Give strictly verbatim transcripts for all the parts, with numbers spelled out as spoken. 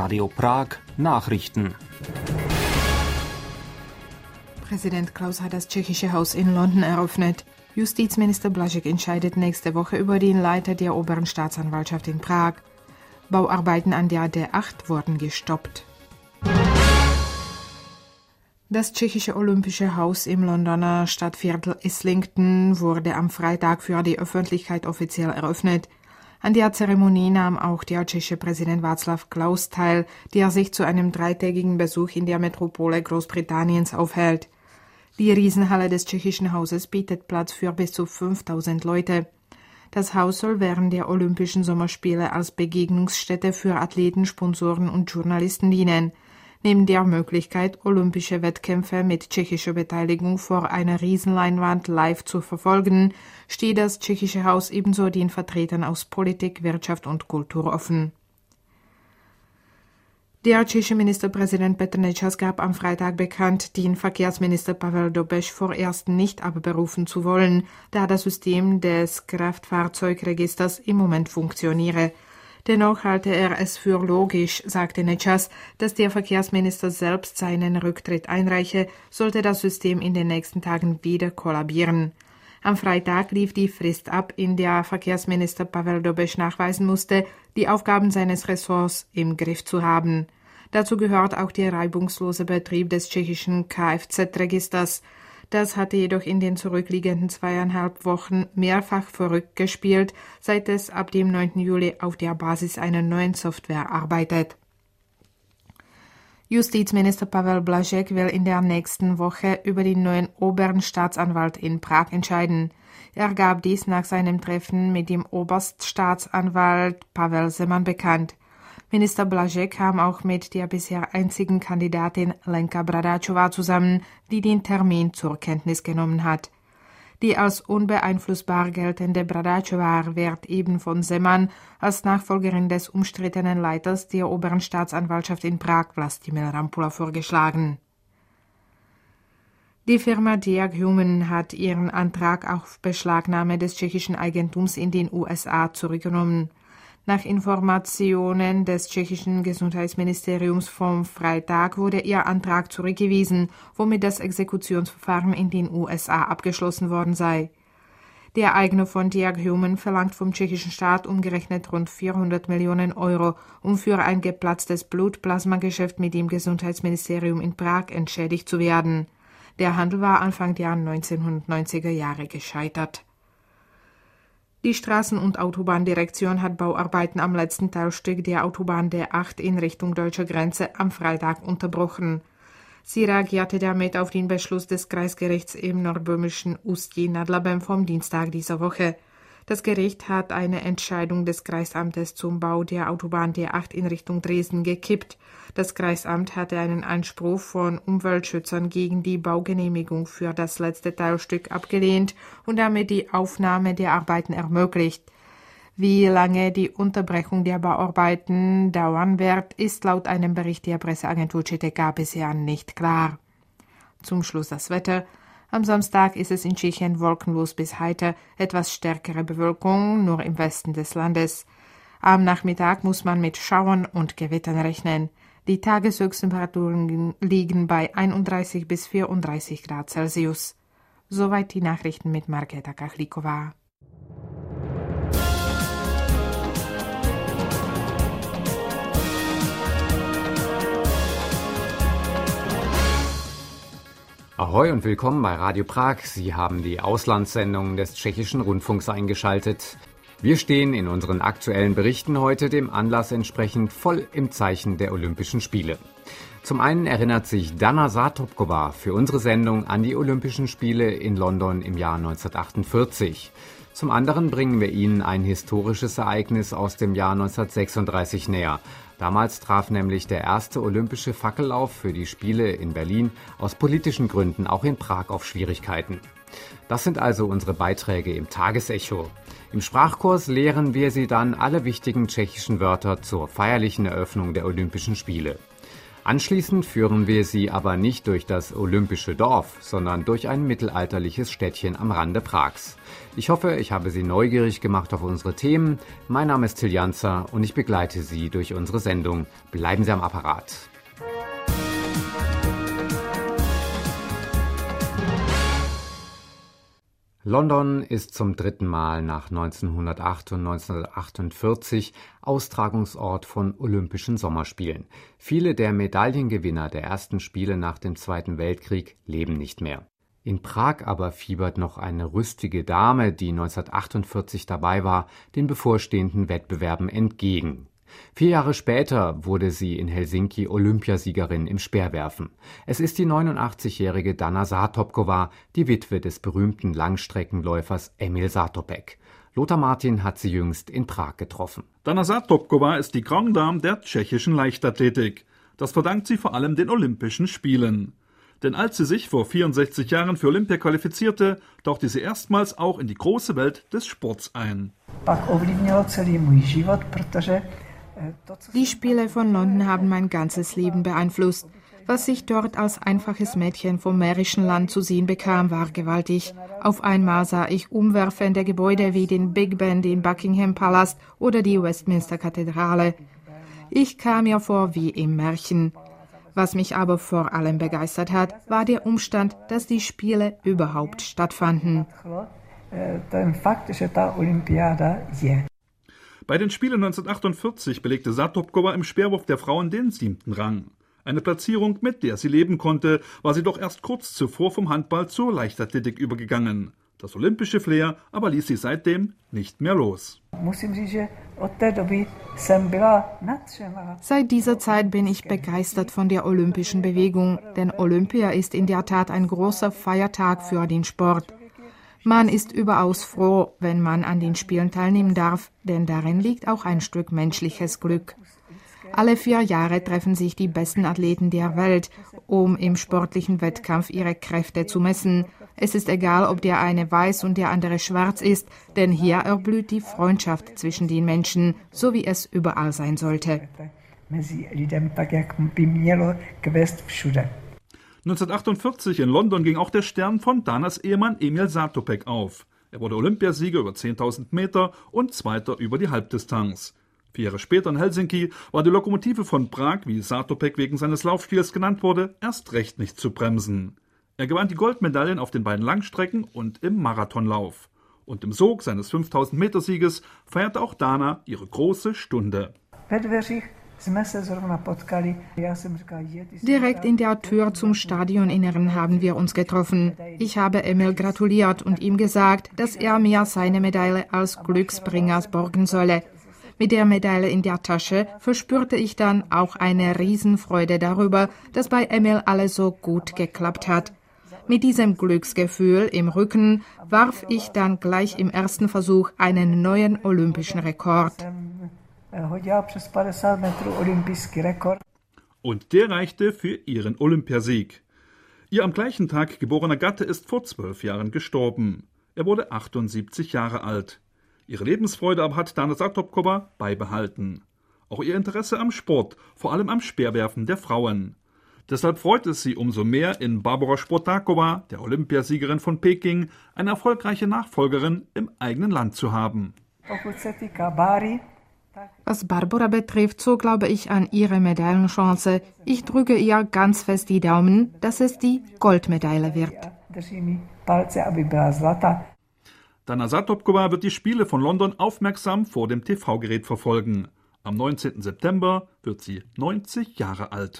Radio Prag Nachrichten. Präsident Klaus hat das tschechische Haus in London eröffnet. Justizminister Blažek entscheidet nächste Woche über den Leiter der oberen Staatsanwaltschaft in Prag. Bauarbeiten an der D acht wurden gestoppt. Das tschechische Olympische Haus im Londoner Stadtviertel Islington wurde am Freitag für die Öffentlichkeit offiziell eröffnet. An der Zeremonie nahm auch der tschechische Präsident Václav Klaus teil, der sich zu einem dreitägigen Besuch in der Metropole Großbritanniens aufhält. Die Riesenhalle des tschechischen Hauses bietet Platz für bis zu fünftausend Leute. Das Haus soll während der Olympischen Sommerspiele als Begegnungsstätte für Athleten, Sponsoren und Journalisten dienen. Neben der Möglichkeit, olympische Wettkämpfe mit tschechischer Beteiligung vor einer Riesenleinwand live zu verfolgen, steht das tschechische Haus ebenso den Vertretern aus Politik, Wirtschaft und Kultur offen. Der tschechische Ministerpräsident Petr Nečas gab am Freitag bekannt, den Verkehrsminister Pavel Dobeš vorerst nicht abberufen zu wollen, da das System des Kraftfahrzeugregisters im Moment funktioniere. Dennoch halte er es für logisch, sagte Nečas, dass der Verkehrsminister selbst seinen Rücktritt einreiche, sollte das System in den nächsten Tagen wieder kollabieren. Am Freitag lief die Frist ab, in der Verkehrsminister Pavel Dobeš nachweisen musste, die Aufgaben seines Ressorts im Griff zu haben. Dazu gehört auch der reibungslose Betrieb des tschechischen Kfz-Registers. Das hatte jedoch in den zurückliegenden zweieinhalb Wochen mehrfach verrückt gespielt, seit es ab dem neunten Juli auf der Basis einer neuen Software arbeitet. Justizminister Pavel Blažek will in der nächsten Woche über den neuen oberen Staatsanwalt in Prag entscheiden. Er gab dies nach seinem Treffen mit dem Oberststaatsanwalt Pavel Zeman bekannt. Minister Blažek kam auch mit der bisher einzigen Kandidatin Lenka Bradáčová zusammen, die den Termin zur Kenntnis genommen hat. Die als unbeeinflussbar geltende Bradáčová wird eben von Zeman als Nachfolgerin des umstrittenen Leiters der oberen Staatsanwaltschaft in Prag, Vlastimil Rampula, vorgeschlagen. Die Firma Diag Human hat ihren Antrag auf Beschlagnahme des tschechischen Eigentums in den U S A zurückgenommen. Nach Informationen des tschechischen Gesundheitsministeriums vom Freitag wurde ihr Antrag zurückgewiesen, womit das Exekutionsverfahren in den U S A abgeschlossen worden sei. Der Eigner von Diag Human verlangt vom tschechischen Staat umgerechnet rund vierhundert Millionen Euro, um für ein geplatztes Blutplasmageschäft mit dem Gesundheitsministerium in Prag entschädigt zu werden. Der Handel war Anfang der neunzehnhundertneunziger Jahre gescheitert. Die Straßen- und Autobahndirektion hat Bauarbeiten am letzten Teilstück der Autobahn D acht in Richtung deutscher Grenze am Freitag unterbrochen. Sie reagierte damit auf den Beschluss des Kreisgerichts im nordböhmischen Ústí nad Labem vom Dienstag dieser Woche. Das Gericht hat eine Entscheidung des Kreisamtes zum Bau der Autobahn D acht in Richtung Dresden gekippt. Das Kreisamt hatte einen Einspruch von Umweltschützern gegen die Baugenehmigung für das letzte Teilstück abgelehnt und damit die Aufnahme der Arbeiten ermöglicht. Wie lange die Unterbrechung der Bauarbeiten dauern wird, ist laut einem Bericht der Presseagentur C T K bisher nicht klar. Zum Schluss das Wetter. Am Samstag ist es in Tschechien wolkenlos bis heiter, etwas stärkere Bewölkung nur im Westen des Landes. Am Nachmittag muss man mit Schauern und Gewittern rechnen. Die Tageshöchsttemperaturen liegen bei einunddreißig bis vierunddreißig Grad Celsius. Soweit die Nachrichten mit Markéta Kachlíková. Ahoi und willkommen bei Radio Prag. Sie haben die Auslandssendung des tschechischen Rundfunks eingeschaltet. Wir stehen in unseren aktuellen Berichten heute dem Anlass entsprechend voll im Zeichen der Olympischen Spiele. Zum einen erinnert sich Dana Zatopková für unsere Sendung an die Olympischen Spiele in London im Jahr neunzehnhundertachtundvierzig. Zum anderen bringen wir Ihnen ein historisches Ereignis aus dem Jahr neunzehnhundertsechsunddreißig näher. Damals traf nämlich der erste olympische Fackellauf für die Spiele in Berlin aus politischen Gründen auch in Prag auf Schwierigkeiten. Das sind also unsere Beiträge im Tagesecho. Im Sprachkurs lehren wir Sie dann alle wichtigen tschechischen Wörter zur feierlichen Eröffnung der Olympischen Spiele. Anschließend führen wir Sie aber nicht durch das olympische Dorf, sondern durch ein mittelalterliches Städtchen am Rande Prags. Ich hoffe, ich habe Sie neugierig gemacht auf unsere Themen. Mein Name ist Till Janzer und ich begleite Sie durch unsere Sendung. Bleiben Sie am Apparat. London ist zum dritten Mal nach neunzehnhundertacht und neunzehnhundertachtundvierzig Austragungsort von Olympischen Sommerspielen. Viele der Medaillengewinner der ersten Spiele nach dem Zweiten Weltkrieg leben nicht mehr. In Prag aber fiebert noch eine rüstige Dame, die neunzehnhundertachtundvierzig dabei war, den bevorstehenden Wettbewerben entgegen. Vier Jahre später wurde sie in Helsinki Olympiasiegerin im Speerwerfen. Es ist die neunundachtzigjährige Dana Zatopková, die Witwe des berühmten Langstreckenläufers Emil Zatopek. Lothar Martin hat sie jüngst in Prag getroffen. Dana Zatopková ist die Grande Dame der tschechischen Leichtathletik. Das verdankt sie vor allem den Olympischen Spielen. Denn als sie sich vor vierundsechzig Jahren für Olympia qualifizierte, tauchte sie erstmals auch in die große Welt des Sports ein. Die Spiele von London haben mein ganzes Leben beeinflusst. Was ich dort als einfaches Mädchen vom mährischen Land zu sehen bekam, war gewaltig. Auf einmal sah ich umwerfende Gebäude wie den Big Ben, den Buckingham Palast oder die Westminster Kathedrale. Ich kam mir vor wie im Märchen. Was mich aber vor allem begeistert hat, war der Umstand, dass die Spiele überhaupt stattfanden. Bei den Spielen neunzehnhundertachtundvierzig belegte Zatopková im Speerwurf der Frauen den siebten Rang. Eine Platzierung, mit der sie leben konnte, war sie doch erst kurz zuvor vom Handball zur Leichtathletik übergegangen. Das olympische Flair aber ließ sie seitdem nicht mehr los. Seit dieser Zeit bin ich begeistert von der olympischen Bewegung, denn Olympia ist in der Tat ein großer Feiertag für den Sport. Man ist überaus froh, wenn man an den Spielen teilnehmen darf, denn darin liegt auch ein Stück menschliches Glück. Alle vier Jahre treffen sich die besten Athleten der Welt, um im sportlichen Wettkampf ihre Kräfte zu messen. Es ist egal, ob der eine weiß und der andere schwarz ist, denn hier erblüht die Freundschaft zwischen den Menschen, so wie es überall sein sollte. neunzehnhundertachtundvierzig in London ging auch der Stern von Danas Ehemann Emil Zatopek auf. Er wurde Olympiasieger über zehntausend Meter und Zweiter über die Halbdistanz. Vier Jahre später in Helsinki war die Lokomotive von Prag, wie Zatopek wegen seines Laufstils genannt wurde, erst recht nicht zu bremsen. Er gewann die Goldmedaillen auf den beiden Langstrecken und im Marathonlauf. Und im Sog seines fünftausend Meter Sieges feierte auch Dana ihre große Stunde. Direkt in der Tür zum Stadioninneren haben wir uns getroffen. Ich habe Emil gratuliert und ihm gesagt, dass er mir seine Medaille als Glücksbringer borgen solle. Mit der Medaille in der Tasche verspürte ich dann auch eine Riesenfreude darüber, dass bei Emil alles so gut geklappt hat. Mit diesem Glücksgefühl im Rücken warf ich dann gleich im ersten Versuch einen neuen olympischen Rekord. Und der reichte für ihren Olympiasieg. Ihr am gleichen Tag geborener Gatte ist vor zwölf Jahren gestorben. Er wurde achtundsiebzig Jahre alt. Ihre Lebensfreude aber hat Dana Zatopková beibehalten. Auch ihr Interesse am Sport, vor allem am Speerwerfen der Frauen. Deshalb freut es sie umso mehr, in Barbora Sportáková, der Olympiasiegerin von Peking, eine erfolgreiche Nachfolgerin im eigenen Land zu haben. Was Barbora betrifft, so glaube ich an ihre Medaillenchance. Ich drücke ihr ganz fest die Daumen, dass es die Goldmedaille wird. Dana Zatopková wird die Spiele von London aufmerksam vor dem T V-Gerät verfolgen. Am neunzehnten September wird sie neunzig Jahre alt.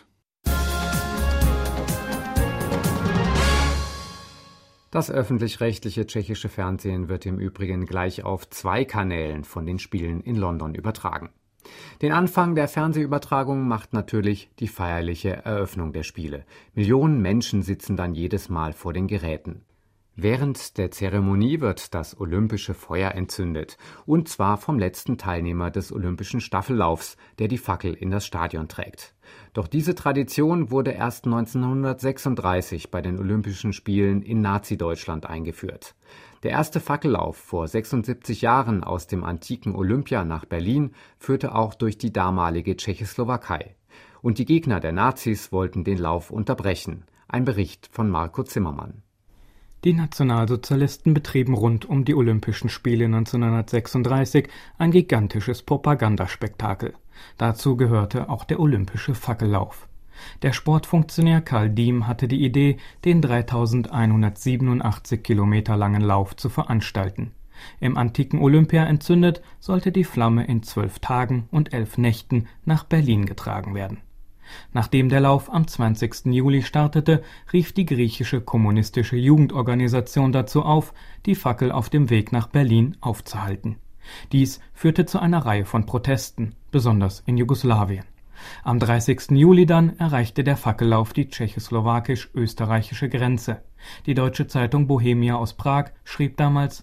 Das öffentlich-rechtliche tschechische Fernsehen wird im Übrigen gleich auf zwei Kanälen von den Spielen in London übertragen. Den Anfang der Fernsehübertragung macht natürlich die feierliche Eröffnung der Spiele. Millionen Menschen sitzen dann jedes Mal vor den Geräten. Während der Zeremonie wird das olympische Feuer entzündet, und zwar vom letzten Teilnehmer des olympischen Staffellaufs, der die Fackel in das Stadion trägt. Doch diese Tradition wurde erst neunzehnhundertsechsunddreißig bei den Olympischen Spielen in Nazi-Deutschland eingeführt. Der erste Fackellauf vor sechsundsiebzig Jahren aus dem antiken Olympia nach Berlin führte auch durch die damalige Tschechoslowakei. und die Gegner der Nazis wollten den Lauf unterbrechen. Ein Bericht von Marco Zimmermann. Die Nationalsozialisten betrieben rund um die Olympischen Spiele neunzehnhundertsechsunddreißig ein gigantisches Propagandaspektakel. Dazu gehörte auch der olympische Fackellauf. Der Sportfunktionär Karl Diem hatte die Idee, den dreitausendeinhundertsiebenundachtzig Kilometer langen Lauf zu veranstalten. Im antiken Olympia entzündet, sollte die Flamme in zwölf Tagen und elf Nächten nach Berlin getragen werden. Nachdem der Lauf am zwanzigsten Juli startete, rief die griechische kommunistische Jugendorganisation dazu auf, die Fackel auf dem Weg nach Berlin aufzuhalten. Dies führte zu einer Reihe von Protesten, besonders in Jugoslawien. Am dreißigsten Juli dann erreichte der Fackellauf die tschechoslowakisch-österreichische Grenze. Die deutsche Zeitung Bohemia aus Prag schrieb damals: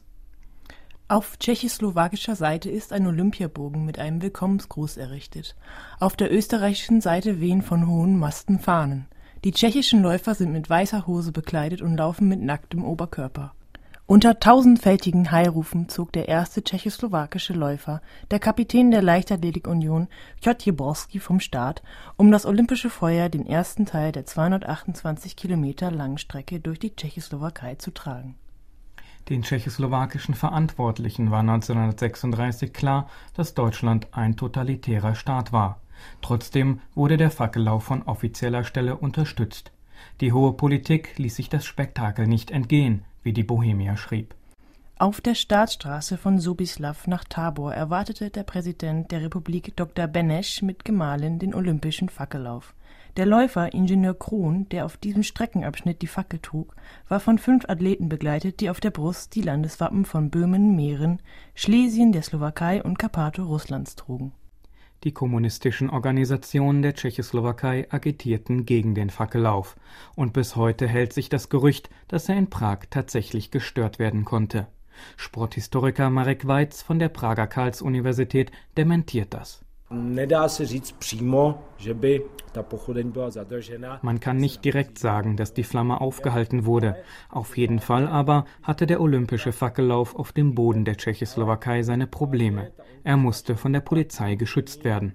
Auf tschechoslowakischer Seite ist ein Olympiabogen mit einem Willkommensgruß errichtet. Auf der österreichischen Seite wehen von hohen Masten Fahnen. Die tschechischen Läufer sind mit weißer Hose bekleidet und laufen mit nacktem Oberkörper. Unter tausendfältigen Heilrufen zog der erste tschechoslowakische Läufer, der Kapitän der Leichtathletik-Union, Piotr Jeborski, vom Start, um das olympische Feuer, den ersten Teil der zweihundertachtundzwanzig Kilometer langen Strecke durch die Tschechoslowakei zu tragen. Den tschechoslowakischen Verantwortlichen war neunzehnhundertsechsunddreißig klar, dass Deutschland ein totalitärer Staat war. Trotzdem wurde der Fackellauf von offizieller Stelle unterstützt. Die hohe Politik ließ sich das Spektakel nicht entgehen, wie die Bohemia schrieb. Auf der Staatsstraße von Sobislav nach Tabor erwartete der Präsident der Republik Doktor Beneš mit Gemahlin den olympischen Fackellauf. Der Läufer, Ingenieur Krohn, der auf diesem Streckenabschnitt die Fackel trug, war von fünf Athleten begleitet, die auf der Brust die Landeswappen von Böhmen, Mähren, Schlesien, der Slowakei und Karpato Russlands trugen. Die kommunistischen Organisationen der Tschechoslowakei agitierten gegen den Fackellauf, und bis heute hält sich das Gerücht, dass er in Prag tatsächlich gestört werden konnte. Sporthistoriker Marek Weitz von der Prager Karls-Universität dementiert das. Man kann nicht direkt sagen, dass die Flamme aufgehalten wurde. Auf jeden Fall aber hatte der olympische Fackellauf auf dem Boden der Tschechoslowakei seine Probleme. Er musste von der Polizei geschützt werden.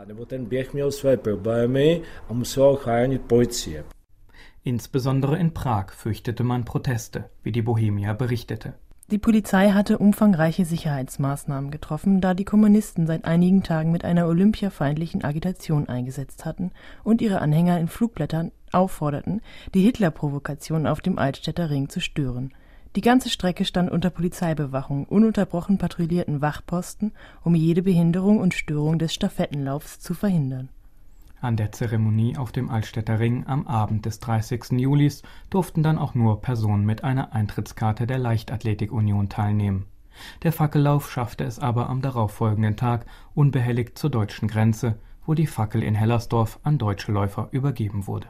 Insbesondere in Prag fürchtete man Proteste, wie die Bohemia berichtete. Die Polizei hatte umfangreiche Sicherheitsmaßnahmen getroffen, da die Kommunisten seit einigen Tagen mit einer olympiafeindlichen Agitation eingesetzt hatten und ihre Anhänger in Flugblättern aufforderten, die Hitler-Provokation auf dem Altstädter Ring zu stören. Die ganze Strecke stand unter Polizeibewachung, ununterbrochen patrouillierten Wachposten, um jede Behinderung und Störung des Stafettenlaufs zu verhindern. An der Zeremonie auf dem Altstädter Ring am Abend des dreißigsten Julis durften dann auch nur Personen mit einer Eintrittskarte der Leichtathletik-Union teilnehmen. Der Fackellauf schaffte es aber am darauffolgenden Tag unbehelligt zur deutschen Grenze, wo die Fackel in Hellersdorf an deutsche Läufer übergeben wurde.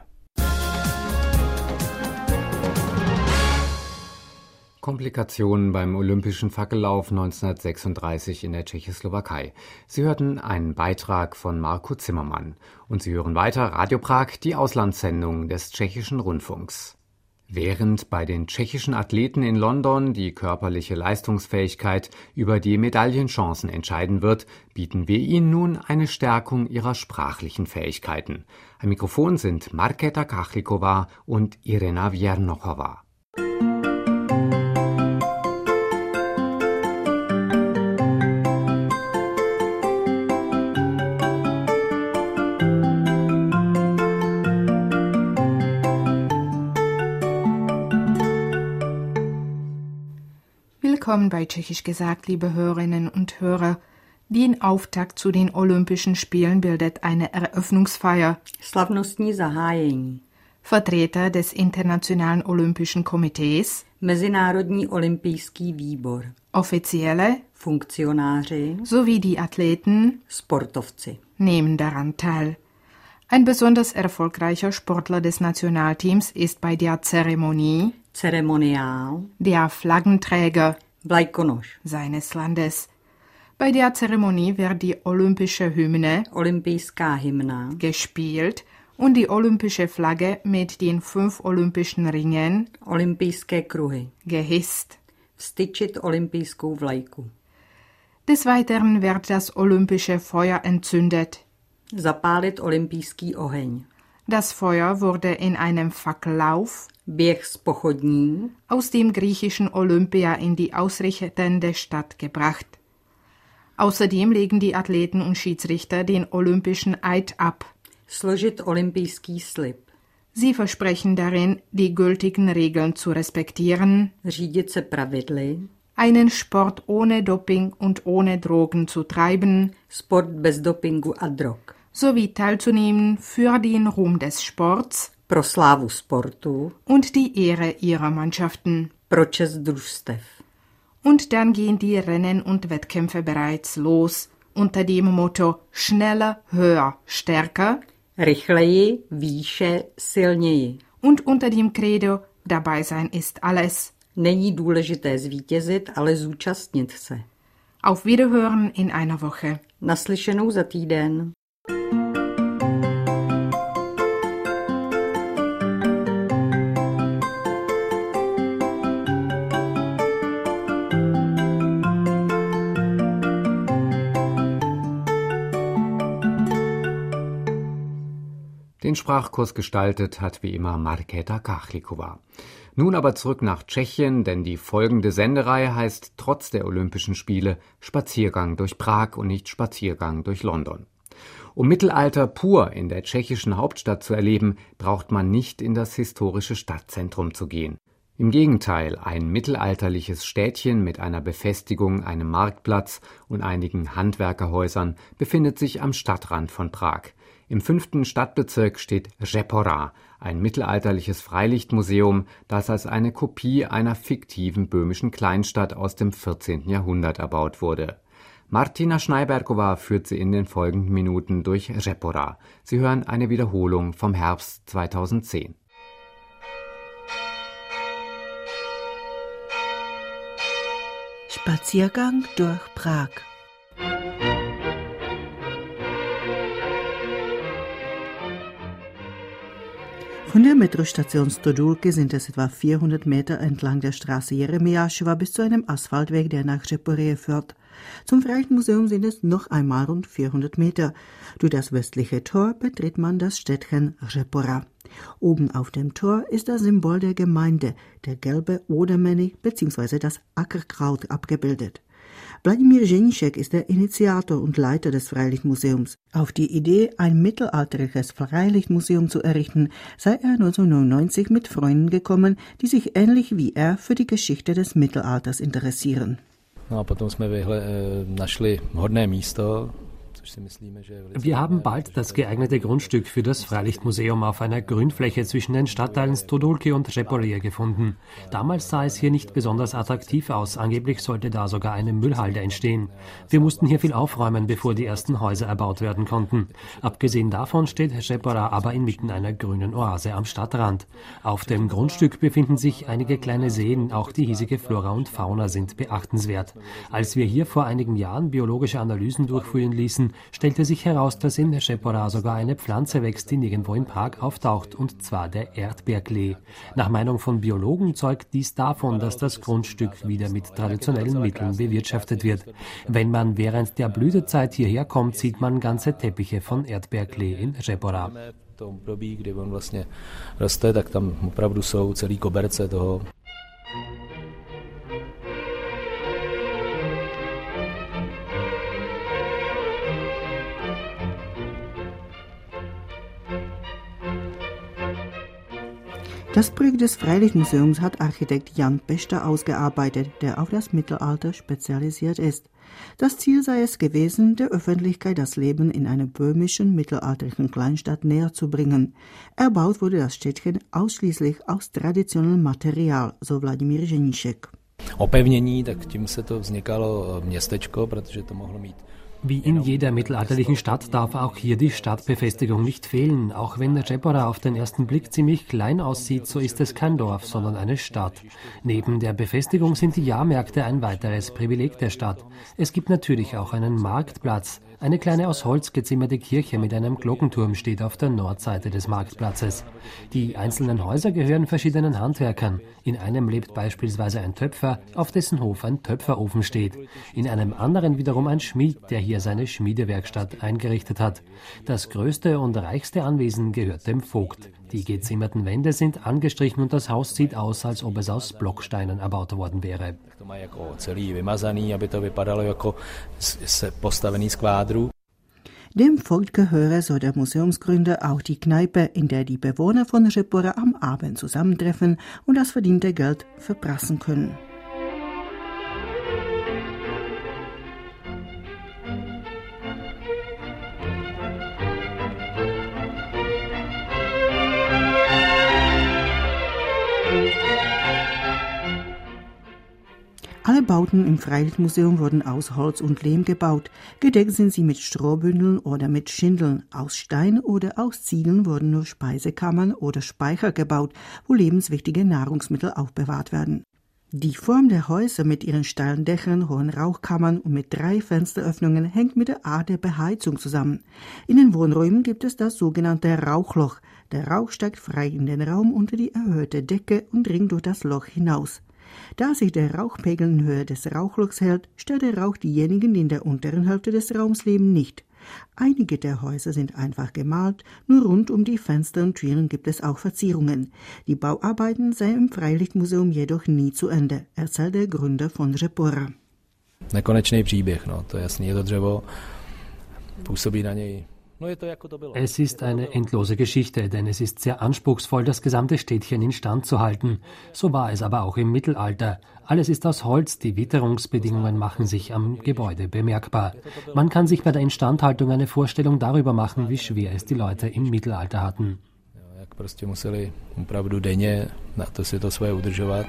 Komplikationen beim olympischen Fackellauf neunzehnhundertsechsunddreißig in der Tschechoslowakei. Sie hörten einen Beitrag von Marco Zimmermann. Und Sie hören weiter Radio Prag, die Auslandssendung des tschechischen Rundfunks. Während bei den tschechischen Athleten in London die körperliche Leistungsfähigkeit über die Medaillenchancen entscheiden wird, bieten wir Ihnen nun eine Stärkung ihrer sprachlichen Fähigkeiten. Am Mikrofon sind Markéta Kachlikova und Irena Viernochova. Willkommen bei Tschechisch gesagt, liebe Hörerinnen und Hörer. Den Auftakt zu den Olympischen Spielen bildet eine Eröffnungsfeier. Slavnostní zahájení. Vertreter des Internationalen Olympischen Komitees, Mezinárodní olympijský výbor, Offizielle, Funktionáři sowie die Athleten, Sportovci, nehmen daran teil. Ein besonders erfolgreicher Sportler des Nationalteams ist bei der Zeremonie Ceremoniál der Flaggenträger Vlajkonoš seines Landes. Bei der Zeremonie wird die olympische Hymne Olympijská hymna gespielt und die olympische Flagge mit den fünf olympischen Ringen Olympijské kruhy gehisst. Vztyčit olympijskou vlajku. Des Weiteren wird das olympische Feuer entzündet. Zapálit olympijský oheň. Das Feuer wurde in einem Fackellauf, Běh z pochodní, aus dem griechischen Olympia in die ausrichtende Stadt gebracht. Außerdem legen die Athleten und Schiedsrichter den olympischen Eid ab. Složit olympijský slib. Sie versprechen darin, die gültigen Regeln zu respektieren, Řídit se pravidly. einen Sport ohne Doping und ohne Drogen zu treiben, Sport bez dopingu a drog. sowie teilzunehmen für den Ruhm des Sports Pro slávu sportu. und die Ehre ihrer Mannschaften. Pro čest družstev. Und dann gehen die Rennen und Wettkämpfe bereits los, unter dem Motto schneller, höher, stärker Rychleji, výše, silněji. und unter dem Credo dabei sein ist alles. Není důležité zvítězit, ale zúčastnit se. Auf Wiederhören in einer Woche. Naslyšenou za týden. Den Sprachkurs gestaltet hat wie immer Markéta Kachlikova. Nun aber zurück nach Tschechien, denn die folgende Sendereihe heißt trotz der Olympischen Spiele Spaziergang durch Prag und nicht Spaziergang durch London. Um Mittelalter pur in der tschechischen Hauptstadt zu erleben, braucht man nicht in das historische Stadtzentrum zu gehen. Im Gegenteil, ein mittelalterliches Städtchen mit einer Befestigung, einem Marktplatz und einigen Handwerkerhäusern befindet sich am Stadtrand von Prag. Im fünften Stadtbezirk steht Řepora, ein mittelalterliches Freilichtmuseum, das als eine Kopie einer fiktiven böhmischen Kleinstadt aus dem vierzehnten Jahrhundert erbaut wurde. Martina Schneiberkova führt Sie in den folgenden Minuten durch Řepora. Sie hören eine Wiederholung vom Herbst zweitausendzehn. Spaziergang durch Prag. Von der Metrostation Stodulky sind es etwa vierhundert Meter entlang der Straße Jeremiášova bis zu einem Asphaltweg, der nach Řeporyje führt. Zum Freilichtmuseum sind es noch einmal rund vierhundert Meter. Durch das westliche Tor betritt man das Städtchen Řepora. Oben auf dem Tor ist das Symbol der Gemeinde, der gelbe Odermännich bzw. das Ackerkraut abgebildet. Wladimír Ženíšek ist der Initiator und Leiter des Freilichtmuseums. Auf die Idee, ein mittelalterliches Freilichtmuseum zu errichten, sei er neunzehnhundertneunundneunzig mit Freunden gekommen, die sich ähnlich wie er für die Geschichte des Mittelalters interessieren. No a potom jsme vyhle, našli vhodné místo. Wir haben bald das geeignete Grundstück für das Freilichtmuseum auf einer Grünfläche zwischen den Stadtteilen Stodulky und Řeporyje gefunden. Damals sah es hier nicht besonders attraktiv aus. Angeblich sollte da sogar eine Müllhalde entstehen. Wir mussten hier viel aufräumen, bevor die ersten Häuser erbaut werden konnten. Abgesehen davon steht Řepora aber inmitten einer grünen Oase am Stadtrand. Auf dem Grundstück befinden sich einige kleine Seen. Auch die hiesige Flora und Fauna sind beachtenswert. Als wir hier vor einigen Jahren biologische Analysen durchführen ließen, stellte sich heraus, dass in Řepora sogar eine Pflanze wächst, die nirgendwo in Prag auftaucht, und zwar der Erdbeerklee. Nach Meinung von Biologen zeugt dies davon, dass das Grundstück wieder mit traditionellen Mitteln bewirtschaftet wird. Wenn man während der Blütezeit hierher kommt, sieht man ganze Teppiche von Erdbeerklee in Řepora. Das Projekt des Freilichtmuseums hat Architekt Jan Pešta ausgearbeitet, der auf das Mittelalter spezialisiert ist. Das Ziel sei es gewesen, der Öffentlichkeit das Leben in einer böhmischen mittelalterlichen Kleinstadt näher zu bringen. Erbaut wurde das Städtchen ausschließlich aus traditionellem Material, so Wladimír Ženíšek. Opevnění, tak tím se to vznikalo městečko, protože to mohlo mít. Wie in jeder mittelalterlichen Stadt darf auch hier die Stadtbefestigung nicht fehlen. Auch wenn Řepora auf den ersten Blick ziemlich klein aussieht, so ist es kein Dorf, sondern eine Stadt. Neben der Befestigung sind die Jahrmärkte ein weiteres Privileg der Stadt. Es gibt natürlich auch einen Marktplatz. Eine kleine aus Holz gezimmerte Kirche mit einem Glockenturm steht auf der Nordseite des Marktplatzes. Die einzelnen Häuser gehören verschiedenen Handwerkern. In einem lebt beispielsweise ein Töpfer, auf dessen Hof ein Töpferofen steht. In einem anderen wiederum ein Schmied, der hier seine Schmiedewerkstatt eingerichtet hat. Das größte und reichste Anwesen gehört dem Vogt. Die gezimmerten Wände sind angestrichen und das Haus sieht aus, als ob es aus Blocksteinen erbaut worden wäre. Dem Vogt gehöre, so der Museumsgründer, auch die Kneipe, in der die Bewohner von Řepora am Abend zusammentreffen und das verdiente Geld verprassen können. Alle Bauten im Freilichtmuseum wurden aus Holz und Lehm gebaut. Gedeckt sind sie mit Strohbündeln oder mit Schindeln. Aus Stein oder aus Ziegeln wurden nur Speisekammern oder Speicher gebaut, wo lebenswichtige Nahrungsmittel aufbewahrt werden. Die Form der Häuser mit ihren steilen Dächern, hohen Rauchkammern und mit drei Fensteröffnungen hängt mit der Art der Beheizung zusammen. In den Wohnräumen gibt es das sogenannte Rauchloch. Der Rauch steigt frei in den Raum unter die erhöhte Decke und dringt durch das Loch hinaus. Da sich der Rauchpegel in Höhe des Rauchlochs hält, stört der Rauch diejenigen, die in der unteren Hälfte des Raums leben, nicht. Einige der Häuser sind einfach gemalt, nur rund um die Fenster und Türen gibt es auch Verzierungen. Die Bauarbeiten seien im Freilichtmuseum jedoch nie zu Ende, erzählt der Gründer von Řepora. Nekonečný příběh, no, to je jasný, je to dřevo, působí na něj. Es ist eine endlose Geschichte, denn es ist sehr anspruchsvoll, das gesamte Städtchen instand zu halten. So war es aber auch im Mittelalter. Alles ist aus Holz, die Witterungsbedingungen machen sich am Gebäude bemerkbar. Man kann sich bei der Instandhaltung eine Vorstellung darüber machen, wie schwer es die Leute im Mittelalter hatten. Jak prostě museli opravdu denně na to si to svoje udržovat.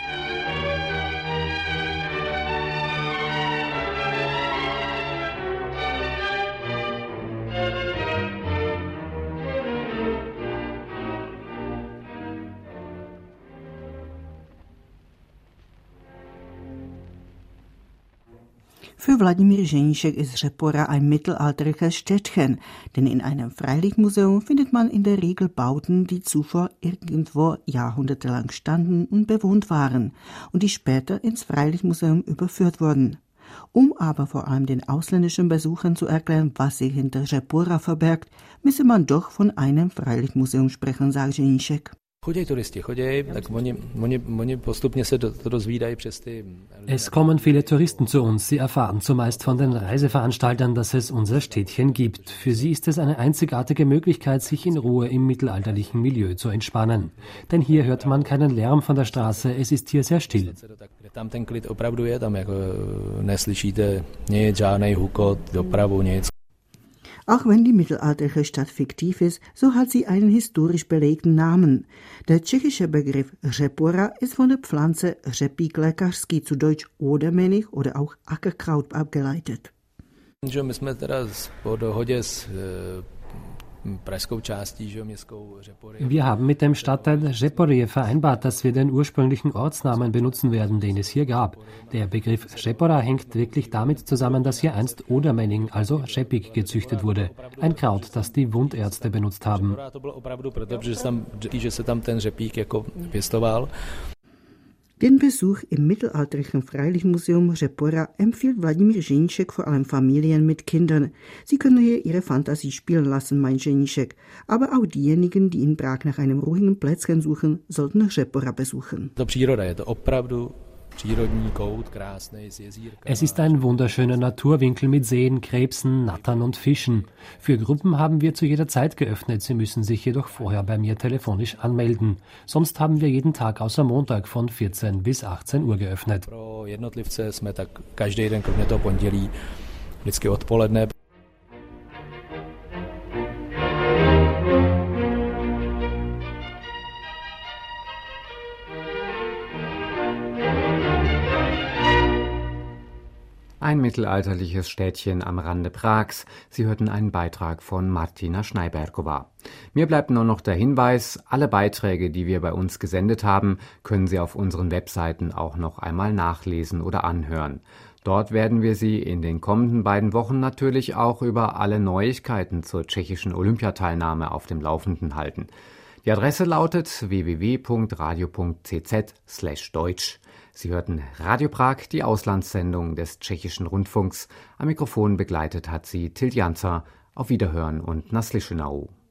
Für Wladimír Ženíšek ist Řepora ein mittelalterliches Städtchen, denn in einem Freilichtmuseum findet man in der Regel Bauten, die zuvor irgendwo jahrhundertelang standen und bewohnt waren und die später ins Freilichtmuseum überführt wurden. Um aber vor allem den ausländischen Besuchern zu erklären, was sich hinter Řepora verbergt, müsse man doch von einem Freilichtmuseum sprechen, sagt Ženíšek. Es kommen viele Touristen zu uns. Sie erfahren zumeist von den Reiseveranstaltern, dass es unser Städtchen gibt. Für sie ist es eine einzigartige Möglichkeit, sich in Ruhe im mittelalterlichen Milieu zu entspannen. Denn hier hört man keinen Lärm von der Straße, es ist hier sehr still. Auch wenn die mittelalterliche Stadt fiktiv ist, so hat sie einen historisch belegten Namen. Der tschechische Begriff Řepora ist von der Pflanze Řepík lékařský, zu Deutsch Odermännich oder auch Ackerkraut, abgeleitet. Wir haben mit dem Stadtteil Řeporyje vereinbart, dass wir den ursprünglichen Ortsnamen benutzen werden, den es hier gab. Der Begriff Řepora hängt wirklich damit zusammen, dass hier einst Odermänning, also Řepík, gezüchtet wurde. Ein Kraut, das die Wundärzte benutzt haben. Den Besuch im mittelalterlichen Freilichtmuseum Řepora empfiehlt Wladimír Ženíšek vor allem Familien mit Kindern. Sie können hier ihre Fantasie spielen lassen, meint Ženíšek. Aber auch diejenigen, die in Prag nach einem ruhigen Plätzchen suchen, sollten Řepora besuchen. Es ist ein wunderschöner Naturwinkel mit Seen, Krebsen, Nattern und Fischen. Für Gruppen haben wir zu jeder Zeit geöffnet, sie müssen sich jedoch vorher bei mir telefonisch anmelden. Sonst haben wir jeden Tag außer Montag von vierzehn bis achtzehn Uhr geöffnet. Ein mittelalterliches Städtchen am Rande Prags. Sie hörten einen Beitrag von Martina Schneiberkova. Mir bleibt nur noch der Hinweis, alle Beiträge, die wir bei uns gesendet haben, können Sie auf unseren Webseiten auch noch einmal nachlesen oder anhören. Dort werden wir Sie in den kommenden beiden Wochen natürlich auch über alle Neuigkeiten zur tschechischen Olympiateilnahme auf dem Laufenden halten. Die Adresse lautet w w w punkt radio punkt c z slash deutsch. Sie hörten Radio Prag, die Auslandssendung des tschechischen Rundfunks. Am Mikrofon begleitet hat sie Til Janzer. Auf Wiederhören und Naslyšenou.